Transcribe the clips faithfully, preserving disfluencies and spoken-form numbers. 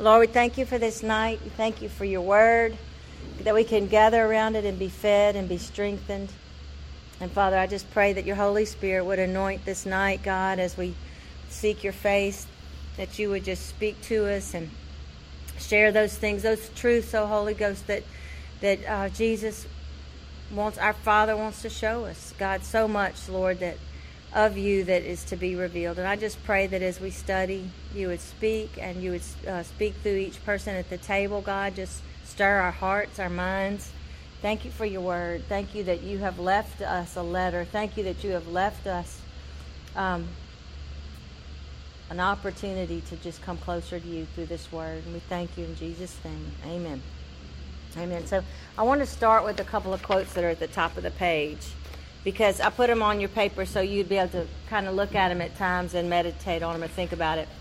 Lord, we thank you for this night. We thank you for your word, that we can gather around it and be fed and be strengthened. And Father, I just pray that your Holy Spirit would anoint this night, God, as we seek your face, that you would just speak to us and share those things, those truths, oh Holy Ghost, that that uh, Jesus wants, our Father wants to show us, God, so much, Lord, that of you that is to be revealed. And I just pray that as we study, you would speak and you would uh, speak through each person at the table, God. Just stir our hearts, our minds. Thank you for your word. Thank you that you have left us a letter. Thank you that you have left us um, an opportunity to just come closer to you through this word. And we thank you in Jesus' name. Amen. Amen. So I want to start with a couple of quotes that are at the top of the page, because I put them on your paper so you'd be able to kind of look at them at times and meditate on them and think about it.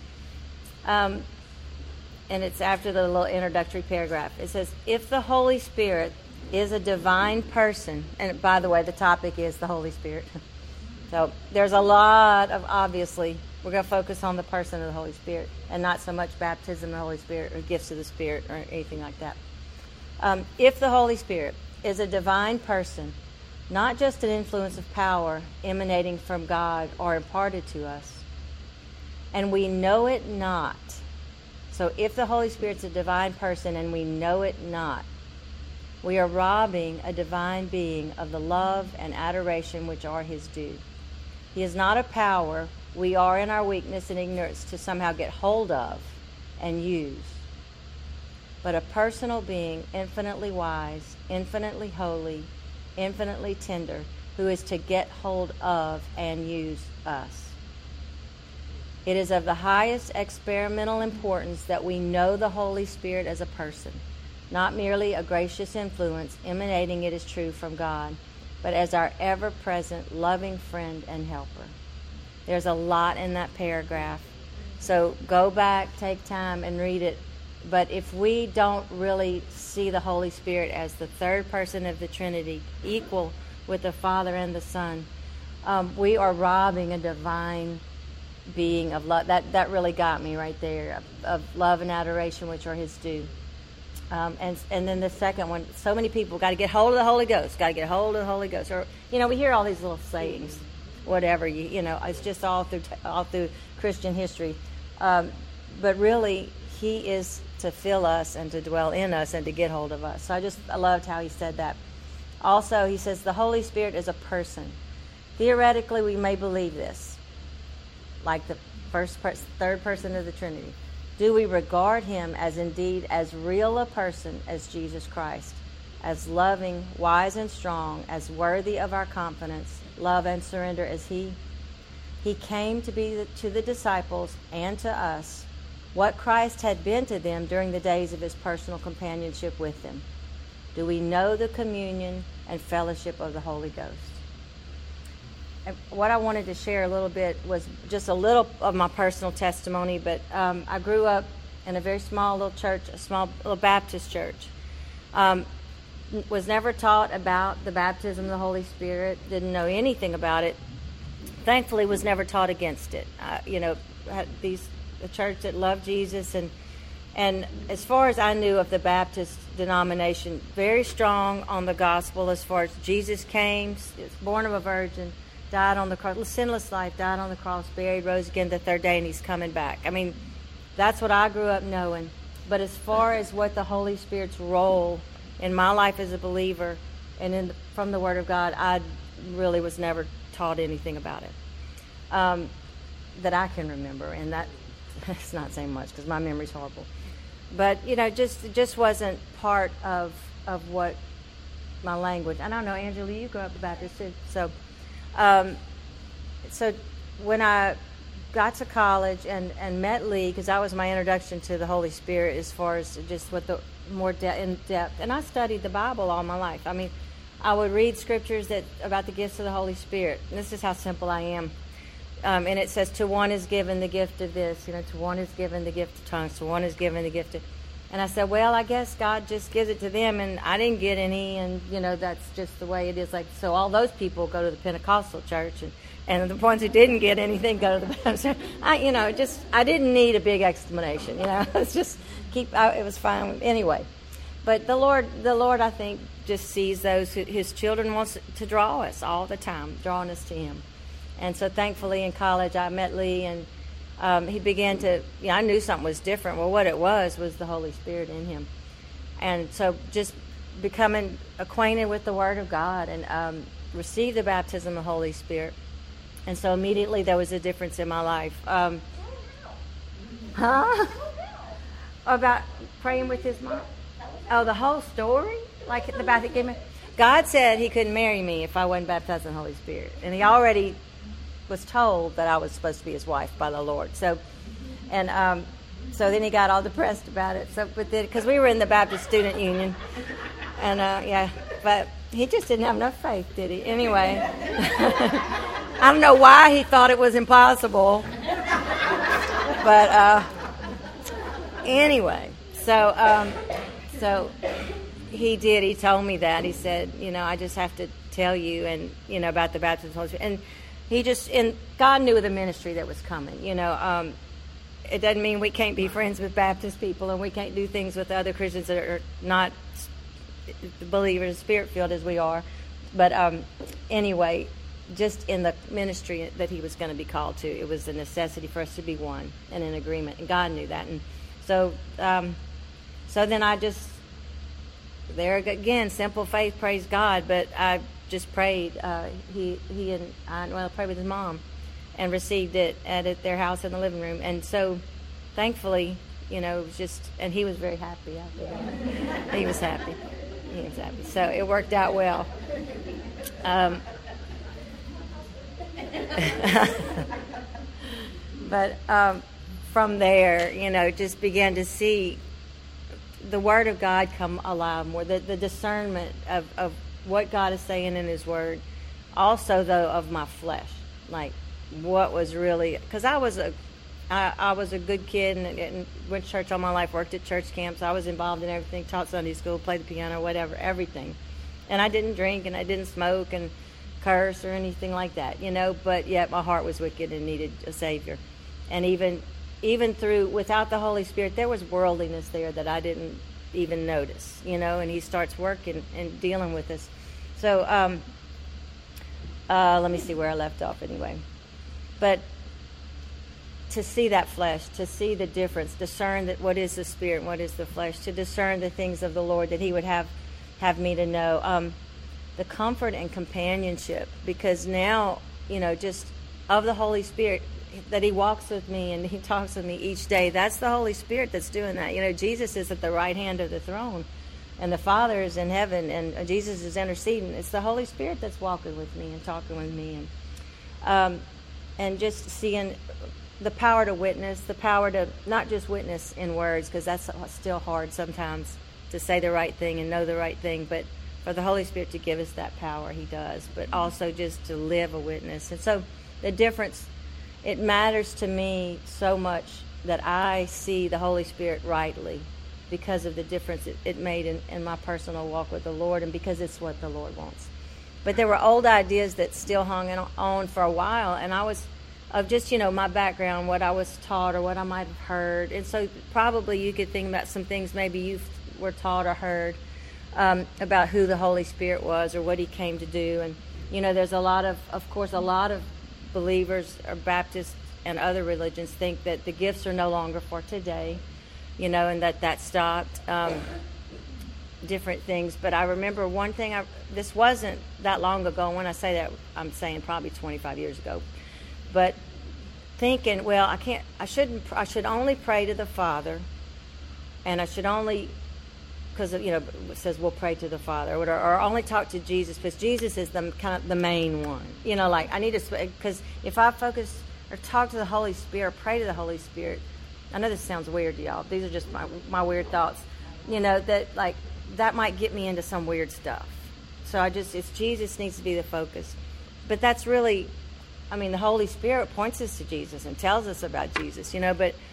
Um, and it's after the little introductory paragraph. It says, if the Holy Spirit is a divine person, and by the way, the topic is the Holy Spirit. So there's a lot of, obviously, we're going to focus on the person of the Holy Spirit and not so much baptism of the Holy Spirit or gifts of the Spirit or anything like that. Um, if the Holy Spirit is a divine person, not just an influence of power emanating from God or imparted to us, and we know it not. So if the Holy Spirit's a divine person and we know it not, we are robbing a divine being of the love and adoration which are his due. He is not a power we are in our weakness and ignorance to somehow get hold of and use, but a personal being, infinitely wise, infinitely holy, infinitely tender, who is to get hold of and use us. It is of the highest experimental importance that we know the Holy Spirit as a person, not merely a gracious influence emanating, it is true, from God, but as our ever-present loving friend and helper. There's a lot in that paragraph, so go back, take time, and read it. But if we don't really see the Holy Spirit as the third person of the Trinity, equal with the Father and the Son, um, we are robbing a divine being of love. That that really got me right there, of, of love and adoration, which are his due. Um, and and then the second one, so many people got to get hold of the Holy Ghost, got to get hold of the Holy Ghost. Or, you know, we hear all these little sayings, whatever, you you know, it's just all through, all through Christian history. Um, but really, he is to fill us and to dwell in us and to get hold of us. So I just I loved how he said that. Also, he says the Holy Spirit is a person. Theoretically, we may believe this, like the first, per- third person of the Trinity. Do we regard him as indeed as real a person as Jesus Christ, as loving, wise, and strong, as worthy of our confidence, love, and surrender as he? He came to be the, to the disciples and to us what Christ had been to them during the days of his personal companionship with them. Do we know the communion and fellowship of the Holy Ghost? And what I wanted to share a little bit was just a little of my personal testimony, but um, I grew up in a very small little church, a small little Baptist church. Um, was never taught about the baptism of the Holy Spirit, didn't know anything about it. Thankfully, was never taught against it. Uh, you know, had these a church that loved Jesus, and and as far as I knew of the Baptist denomination, very strong on the gospel as far as Jesus came, was born of a virgin, died on the cross, sinless life, died on the cross, buried, rose again the third day, and he's coming back. I mean, that's what I grew up knowing. But as far as what the Holy Spirit's role in my life as a believer and in the, from the Word of God, I really was never taught anything about it um, that I can remember, and that it's not saying much because my memory's horrible. But, you know, just it just wasn't part of of what my language. I don't know, Angela, you grew up Baptist too. So, um, so when I got to college and, and met Lee, because that was my introduction to the Holy Spirit as far as just what the more de- in depth. And I studied the Bible all my life. I mean, I would read scriptures that about the gifts of the Holy Spirit. And this is how simple I am. Um, and it says, to one is given the gift of this, you know, to one is given the gift of tongues, to one is given the gift of... And I said, well, I guess God just gives it to them, and I didn't get any, and, you know, that's just the way it is. Like, so all those people go to the Pentecostal church, and, and the ones who didn't get anything go to the Baptist. I, you know, just, I didn't need a big explanation, you know. It's just keep, I, it was fine. Anyway, but the Lord, the Lord, I think, just sees those who, his children wants to draw us all the time, drawing us to him. And so thankfully in college I met Lee, and Um, he began to, you know, I knew something was different. Well, what it was was the Holy Spirit in him. And so just becoming acquainted with the Word of God, and um, received the baptism of the Holy Spirit. And so immediately there was a difference in my life. Um, huh? About praying with his mom? Oh, the whole story? Like the baptism gave me? God said he couldn't marry me if I wasn't baptized in the Holy Spirit. And he already was told that I was supposed to be his wife by the Lord. So, and um, so then he got all depressed about it. So, but then, because we were in the Baptist Student Union, and uh, yeah, but he just didn't have enough faith, did he? Anyway, I don't know why he thought it was impossible, but uh, anyway, so um, so he did. He told me that. He said, you know, I just have to tell you, and you know, about the baptism of the Holy Spirit. And He just, and God knew the ministry that was coming. You know, um, it doesn't mean we can't be friends with Baptist people, and we can't do things with other Christians that are not believers, spirit-filled as we are. But um, anyway, just in the ministry that he was going to be called to, it was a necessity for us to be one and in agreement, and God knew that. And so, um, so then I just, there again, simple faith, praise God, but I just prayed. Uh, he he and I well prayed with his mom, and received it at, at their house in the living room. And so, thankfully, you know, it was just, and he was very happy after that. He was happy. He was happy. So it worked out well. Um, but um, from there, you know, just began to see the Word of God come alive more. The the discernment of of what God is saying in his Word. Also, though, of my flesh, like what was really, because I was a I, I was a good kid, and, and went to church all my life, worked at church camps. I was involved in everything, taught Sunday school, played the piano, whatever, everything. And I didn't drink, and I didn't smoke and curse or anything like that, you know, but yet my heart was wicked and needed a Savior. And even even through, without the Holy Spirit, there was worldliness there that I didn't even notice, you know, and he starts working and dealing with us. So, um, uh, let me see where I left off anyway. But to see that flesh, to see the difference, discern that what is the spirit and what is the flesh, to discern the things of the Lord that he would have, have me to know. Um, the comfort and companionship, because now, you know, just of the Holy Spirit, that he walks with me and he talks with me each day. That's the Holy Spirit that's doing that. You know, Jesus is at the right hand of the throne, and the Father is in heaven, and Jesus is interceding. It's the Holy Spirit that's walking with me and talking with me, and um, and just seeing the power to witness, the power to not just witness in words, because that's still hard sometimes to say the right thing and know the right thing, but for the Holy Spirit to give us that power, he does, but also just to live a witness. And so the difference, it matters to me so much that I see the Holy Spirit rightly because of the difference it, it made in, in my personal walk with the Lord, and because it's what the Lord wants. But there were old ideas that still hung on for a while, and I was, of just, you know, my background, what I was taught or what I might have heard. And so probably you could think about some things maybe you were taught or heard um, about who the Holy Spirit was or what he came to do. And, you know, there's a lot of, of course, a lot of believers or Baptists and other religions think that the gifts are no longer for today, you know, and that that stopped, um, different things. But I remember one thing, I, this wasn't that long ago. When I say that, I'm saying probably twenty-five years ago. But thinking, well, I can't, I shouldn't, I should only pray to the Father, and I should only, because, you know, it says we'll pray to the Father, or, or only talk to Jesus, because Jesus is the kind of the main one. You know, like I need to, because if I focus or talk to the Holy Spirit, pray to the Holy Spirit, I know this sounds weird to y'all. These are just my my weird thoughts. You know, that like that might get me into some weird stuff. So I just, it's Jesus needs to be the focus. But that's really, I mean, the Holy Spirit points us to Jesus and tells us about Jesus, you know, but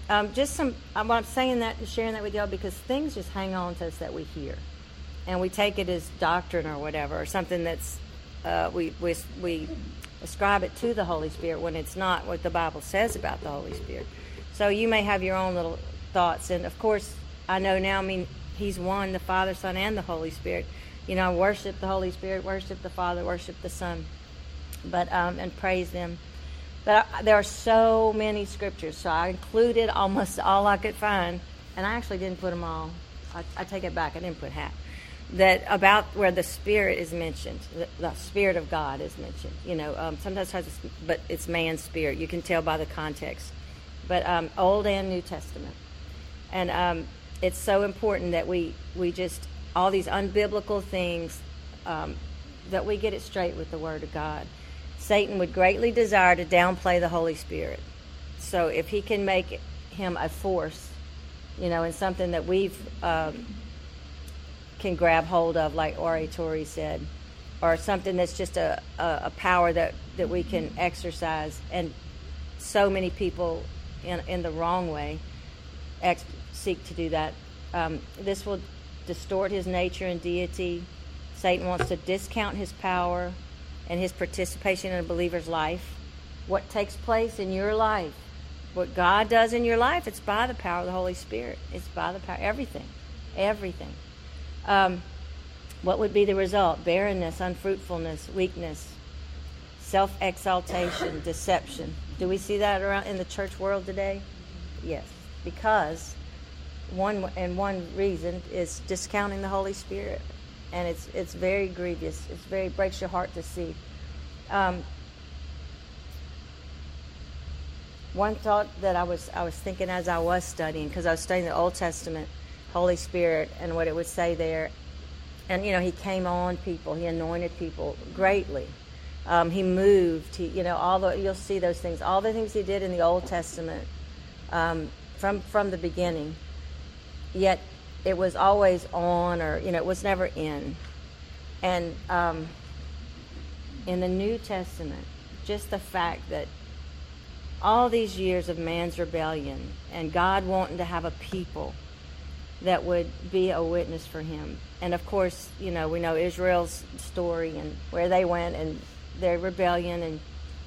um, just some, I'm I'm saying that and sharing that with y'all because things just hang on to us that we hear. And we take it as doctrine or whatever, or something that's, uh, we, we, we ascribe it to the Holy Spirit when it's not what the Bible says about the Holy Spirit. So you may have your own little thoughts. And, of course, I know now, I mean, He's one, the Father, Son, and the Holy Spirit. You know, worship the Holy Spirit, worship the Father, worship the Son, but um, and praise them. But I, there are so many scriptures, so I included almost all I could find, and I actually didn't put them all. I, I take it back, I didn't put half. That about where the Spirit is mentioned, the, the Spirit of God is mentioned. You know, um, sometimes, it's, but it's man's spirit. You can tell by the context. But um, Old and New Testament, and um, it's so important that we we just all these unbiblical things um, that we get it straight with the Word of God. Satan would greatly desire to downplay the Holy Spirit. So if he can make him a force, you know, and something that we've um, can grab hold of, like oratory said, or something that's just a, a, a power that, that we can exercise, and so many people in in the wrong way ex- seek to do that. Um, this will distort his nature and deity. Satan wants to discount his power and his participation in a believer's life. What takes place in your life, what God does in your life, it's by the power of the Holy Spirit. It's by the power, everything, everything. Um, what would be the result? Barrenness, unfruitfulness, weakness, self-exaltation, deception. Do we see that around in the church world today? Yes, because one and one reason is discounting the Holy Spirit, and it's it's very grievous. It's very breaks your heart to see. Um, one thought that I was I was thinking as I was studying, because I was studying the Old Testament, Holy Spirit and what it would say there, and you know He came on people, He anointed people greatly. Um, he moved. He, you know, all the you'll see those things. All the things He did in the Old Testament um, from from the beginning. Yet it was always on, or you know, it was never in. And um, in the New Testament, just the fact that all these years of man's rebellion and God wanting to have a people that would be a witness for Him. And of course, you know, we know Israel's story and where they went and their rebellion, and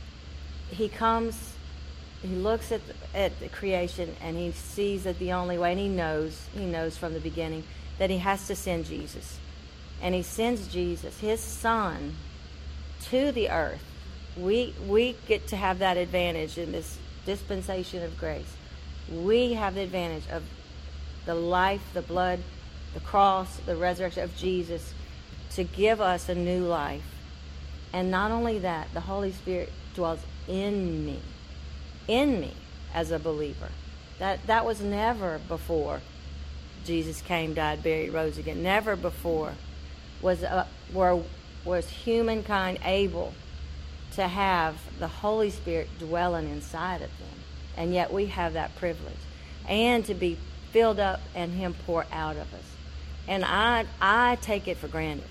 He comes, He looks at the, at the creation, and He sees that the only way, and He knows, He knows from the beginning that He has to send Jesus. And He sends Jesus, His Son, to the earth. We we get to have that advantage in this dispensation of grace. We have the advantage of the life, the blood, the cross, the resurrection of Jesus to give us a new life. And not only that, the Holy Spirit dwells in me, in me as a believer. That that was never before Jesus came, died, buried, rose again. Never before was uh, were was humankind able to have the Holy Spirit dwelling inside of them. And yet we have that privilege. And to be filled up and Him pour out of us. And I I take it for granted.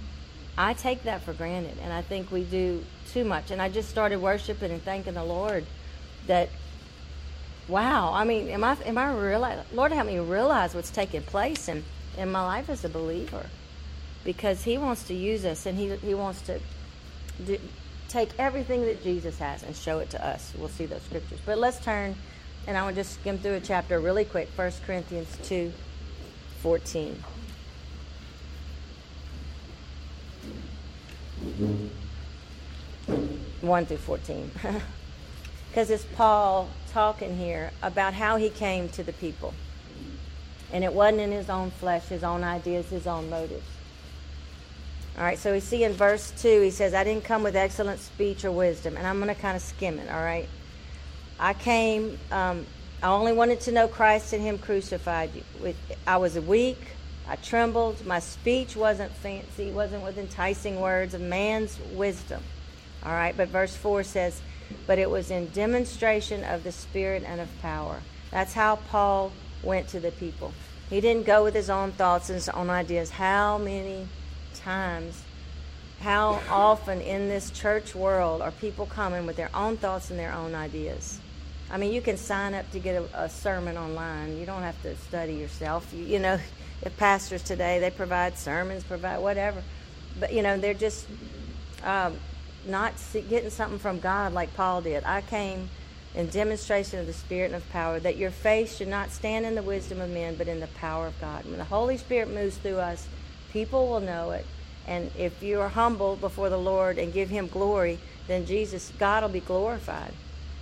I take that for granted, and I think we do too much. And I just started worshiping and thanking the Lord that, wow, I mean, am I am I realize, Lord, help me realize what's taking place in, in my life as a believer, because He wants to use us, and He He wants to do, take everything that Jesus has and show it to us. We'll see those scriptures. But let's turn, and I want to just skim through a chapter really quick, First Corinthians two fourteen. one through fourteen. Because it's Paul talking here about how he came to the people. And it wasn't in his own flesh, his own ideas, his own motives. All right, so we see in verse two, he says, I didn't come with excellent speech or wisdom. And I'm going to kind of skim it, all right? I came, um, I only wanted to know Christ and Him crucified. With, I was weak, I trembled, my speech wasn't fancy, wasn't with enticing words of man's wisdom. All right, but verse four says, but it was in demonstration of the Spirit and of power. That's how Paul went to the people. He didn't go with his own thoughts and his own ideas. How many times, how often in this church world are people coming with their own thoughts and their own ideas? I mean, you can sign up to get a, a sermon online. You don't have to study yourself. You, you know, if pastors today, they provide sermons, provide whatever. But, you know, they're just um, not see, getting something from God like Paul did. I came in demonstration of the Spirit and of power, that your faith should not stand in the wisdom of men, but in the power of God. When the Holy Spirit moves through us, people will know it. And if you are humble before the Lord and give him glory, then Jesus, God will be glorified.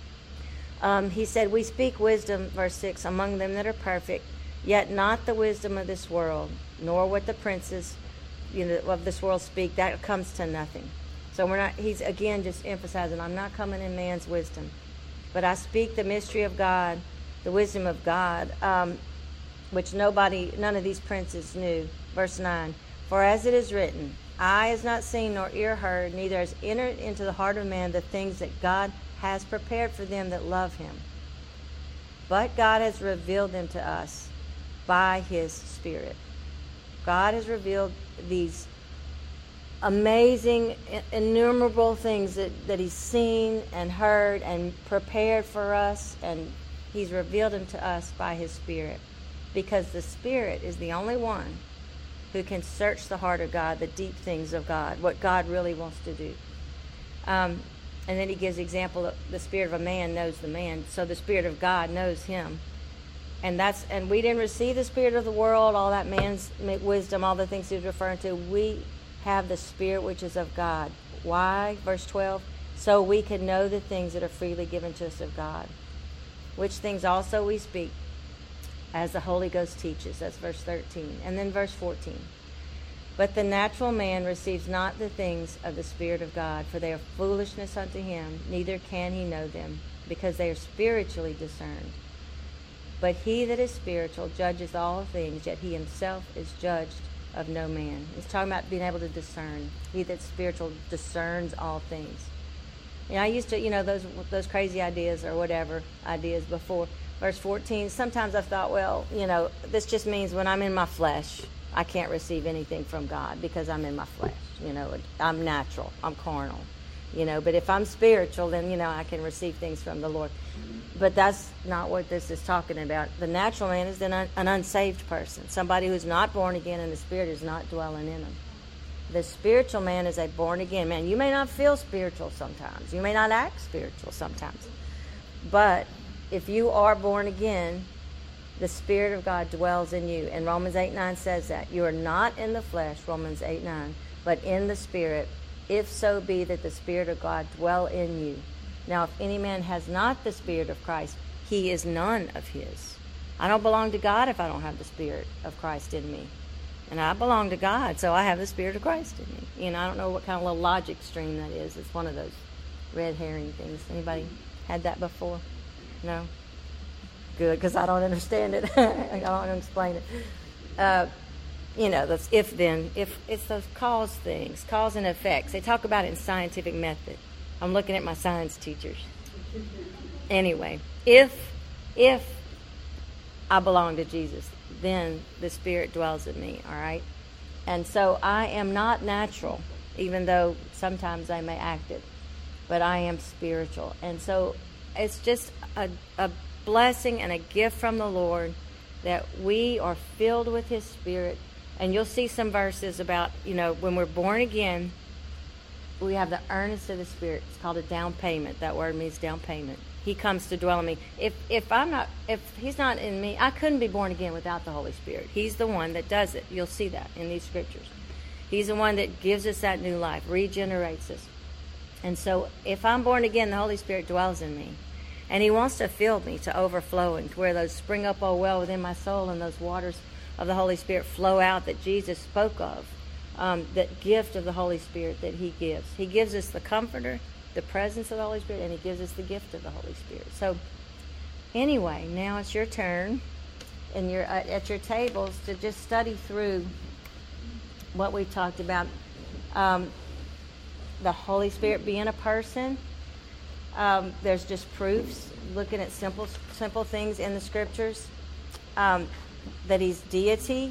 Um, he said, we speak wisdom, verse six, among them that are perfect, yet not the wisdom of this world, nor what the princes, you know, of this world speak. That comes to nothing. So we're not, he's again just emphasizing, I'm not coming in man's wisdom, but I speak the mystery of God, the wisdom of God, um, which nobody, none of these princes knew. Verse nine, for as it is written, eye has not seen nor ear heard, neither has entered into the heart of man the things that God has prepared for them that love him. But God has revealed them to us by his Spirit. God has revealed these amazing, innumerable things that, that he's seen and heard and prepared for us, and he's revealed them to us by his Spirit, because the Spirit is the only one who can search the heart of God, the deep things of God, what God really wants to do. Um, and then he gives the example that the spirit of a man knows the man, so the Spirit of God knows him. And that's and we didn't receive the spirit of the world, all that man's wisdom, all the things he's referring to. We have the Spirit which is of God. Why? Verse twelve, so we can know the things that are freely given to us of God, which things also we speak, as the Holy Ghost teaches. That's verse thirteen. And then verse fourteen. But the natural man receives not the things of the Spirit of God, for they are foolishness unto him, neither can he know them, because they are spiritually discerned. But he that is spiritual judges all things, yet he himself is judged of no man. He's talking about being able to discern. He that's spiritual discerns all things. You know, I used to, you know, those those crazy ideas or whatever ideas before. Verse fourteen, sometimes I've thought, well, you know, this just means when I'm in my flesh, I can't receive anything from God because I'm in my flesh. You know, I'm natural, I'm carnal. You know, but if I'm spiritual, then, you know, I can receive things from the Lord. But that's not what this is talking about. The natural man is an, un- an unsaved person, somebody who's not born again, and the Spirit is not dwelling in him. The spiritual man is a born again man. You may not feel spiritual sometimes. You may not act spiritual sometimes. But if you are born again, the Spirit of God dwells in you. And Romans eight nine says that. You are not in the flesh, Romans eight nine, but in the Spirit, if so be that the Spirit of God dwell in you. Now, if any man has not the Spirit of Christ, he is none of his. I don't belong to God if I don't have the Spirit of Christ in me. And I belong to God, so I have the Spirit of Christ in me. You know, I don't know what kind of little logic stream that is. It's one of those red herring things. Anybody had that before? No? Good, because I don't understand it. I don't explain it. Uh, you know, that's if then. If it's those cause things, cause and effects. They talk about it in scientific method. I'm looking at my science teachers. Anyway, if if I belong to Jesus, then the Spirit dwells in me, all right? And so I am not natural, even though sometimes I may act it, but I am spiritual. And so it's just a, a blessing and a gift from the Lord that we are filled with His Spirit. And you'll see some verses about, you know, when we're born again, we have the earnest of the Spirit. It's called a down payment. That word means down payment. He comes to dwell in me. If if I'm not, if He's not in me, I couldn't be born again without the Holy Spirit. He's the one that does it. You'll see that in these scriptures. He's the one that gives us that new life, regenerates us. And so if I'm born again, the Holy Spirit dwells in me. And He wants to fill me to overflowing, to where those spring up, oh well, within my soul, and those waters of the Holy Spirit flow out that Jesus spoke of. Um, that gift of the Holy Spirit that He gives. He gives us the Comforter, the presence of the Holy Spirit, and He gives us the gift of the Holy Spirit. So anyway, now it's your turn and you're uh, at your tables to just study through what we've talked about. Um, the Holy Spirit being a person. Um, there's just proofs, looking at simple simple things in the scriptures. Um, that He's deity.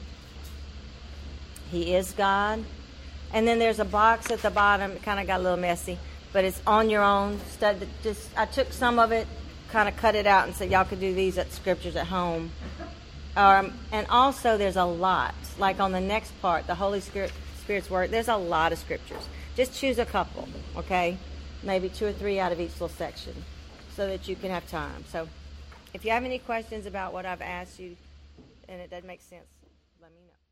He is God. And then there's a box at the bottom. It kind of got a little messy, but it's on your own. Just I took some of it kind of cut it out and said y'all could do these at scriptures at home. Um, and also there's a lot. Like on the next part, the Holy Spirit, Spirit's Word, there's a lot of scriptures. Just choose a couple, okay? Maybe two or three out of each little section so that you can have time. So if you have any questions about what I've asked you and it doesn't make sense, let me know.